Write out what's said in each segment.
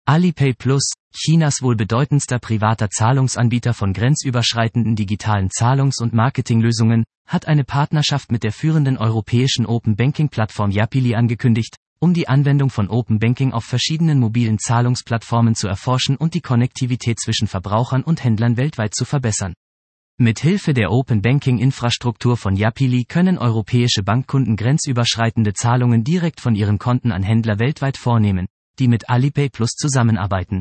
Alipay Plus, Chinas wohl bedeutendster privater Zahlungsanbieter von grenzüberschreitenden digitalen Zahlungs- und Marketinglösungen, hat eine Partnerschaft mit der führenden europäischen Open-Banking-Plattform Yapili angekündigt, um die Anwendung von Open Banking auf verschiedenen mobilen Zahlungsplattformen zu erforschen und die Konnektivität zwischen Verbrauchern und Händlern weltweit zu verbessern. Mit Hilfe der Open Banking-Infrastruktur von Yapili können europäische Bankkunden grenzüberschreitende Zahlungen direkt von ihren Konten an Händler weltweit vornehmen, die mit Alipay Plus zusammenarbeiten.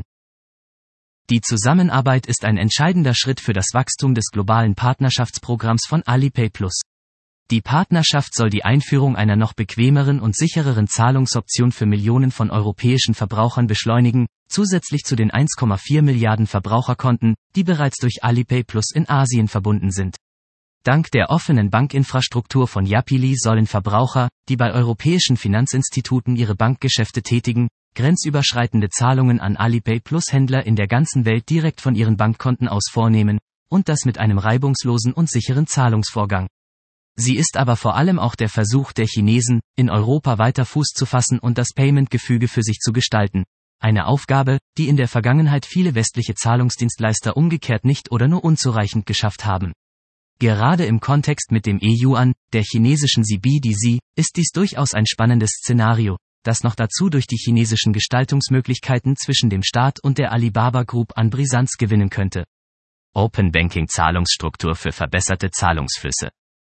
Die Zusammenarbeit ist ein entscheidender Schritt für das Wachstum des globalen Partnerschaftsprogramms von Alipay Plus. Die Partnerschaft soll die Einführung einer noch bequemeren und sichereren Zahlungsoption für Millionen von europäischen Verbrauchern beschleunigen, zusätzlich zu den 1,4 Milliarden Verbraucherkonten, die bereits durch Alipay Plus in Asien verbunden sind. Dank der offenen Bankinfrastruktur von Yapili sollen Verbraucher, die bei europäischen Finanzinstituten ihre Bankgeschäfte tätigen, grenzüberschreitende Zahlungen an Alipay Plus Händler in der ganzen Welt direkt von ihren Bankkonten aus vornehmen, und das mit einem reibungslosen und sicheren Zahlungsvorgang. Sie ist aber vor allem auch der Versuch der Chinesen, in Europa weiter Fuß zu fassen und das Payment-Gefüge für sich zu gestalten. Eine Aufgabe, die in der Vergangenheit viele westliche Zahlungsdienstleister umgekehrt nicht oder nur unzureichend geschafft haben. Gerade im Kontext mit dem E-Yuan, der chinesischen CBDC, ist dies durchaus ein spannendes Szenario, das noch dazu durch die chinesischen Gestaltungsmöglichkeiten zwischen dem Staat und der Alibaba Group an Brisanz gewinnen könnte. Open Banking Zahlungsstruktur für verbesserte Zahlungsflüsse.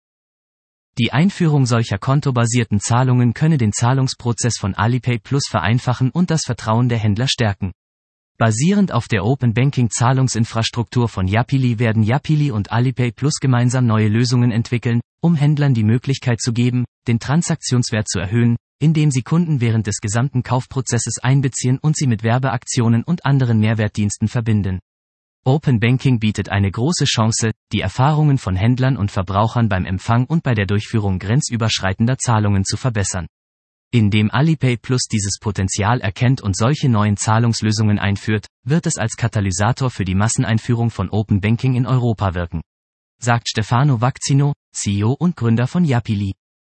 Die Einführung solcher kontobasierten Zahlungen könne den Zahlungsprozess von Alipay Plus vereinfachen und das Vertrauen der Händler stärken. Basierend auf der Open Banking Zahlungsinfrastruktur von Yapili werden Yapili und Alipay Plus gemeinsam neue Lösungen entwickeln, um Händlern die Möglichkeit zu geben, den Transaktionswert zu erhöhen, indem sie Kunden während des gesamten Kaufprozesses einbeziehen und sie mit Werbeaktionen und anderen Mehrwertdiensten verbinden. Open Banking bietet eine große Chance, die Erfahrungen von Händlern und Verbrauchern beim Empfang und bei der Durchführung grenzüberschreitender Zahlungen zu verbessern. Indem Alipay Plus dieses Potenzial erkennt und solche neuen Zahlungslösungen einführt, wird es als Katalysator für die Masseneinführung von Open Banking in Europa wirken, sagt Stefano Vaccino, CEO und Gründer von Yapili.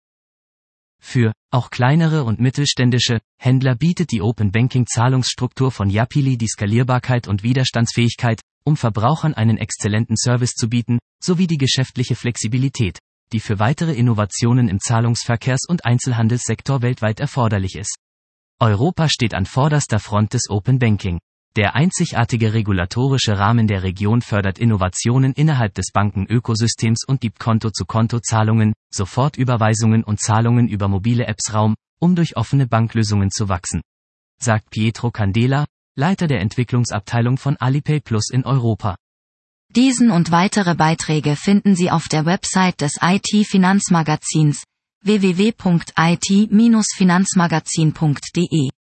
Für, auch kleinere und mittelständische, Händler bietet die Open Banking Zahlungsstruktur von Yapili die Skalierbarkeit und Widerstandsfähigkeit, um Verbrauchern einen exzellenten Service zu bieten, sowie die geschäftliche Flexibilität, die für weitere Innovationen im Zahlungsverkehrs- und Einzelhandelssektor weltweit erforderlich ist. Europa steht an vorderster Front des Open Banking. Der einzigartige regulatorische Rahmen der Region fördert Innovationen innerhalb des Bankenökosystems und gibt Konto-zu-Konto-Zahlungen, Sofortüberweisungen und Zahlungen über mobile Apps Raum, um durch offene Banklösungen zu wachsen, sagt Pietro Candela, Leiter der Entwicklungsabteilung von Alipay Plus in Europa. Diesen und weitere Beiträge finden Sie auf der Website des IT-Finanzmagazins www.it-finanzmagazin.de.